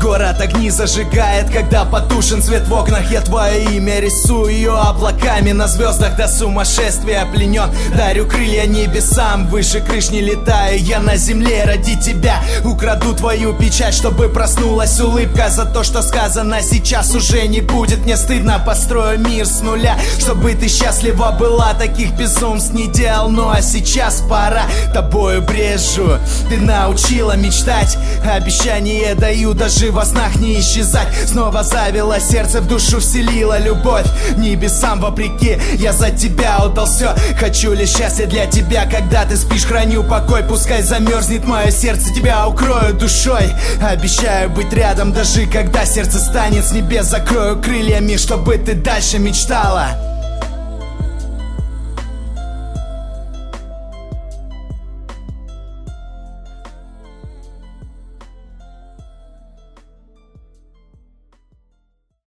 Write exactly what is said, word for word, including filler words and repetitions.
Город огни зажигает, когда потушен свет в окнах. Я твое имя рисую облаками на звездах, до сумасшествия пленен. Дарю крылья небесам, выше крыш не летаю я на земле ради тебя. Украду твою печать, чтобы проснулась улыбка. За то, что сказано сейчас, уже не будет мне стыдно. Построю мир с нуля, чтобы ты счастлива была. Таких безумств не делал, ну а сейчас пора. Тобою брежу, ты научила мечтать. Обещание даю, даже во снах не исчезать. Снова завела сердце, в душу вселила любовь. Небесам вопреки, я за тебя отдал все. Хочу лишь счастья для тебя, когда ты спишь, храню покой. Пускай замерзнет мое сердце, тебя укрою душой. Обещаю быть рядом, даже когда сердце станет с небес. Закрою крыльями, чтобы ты дальше мечтала.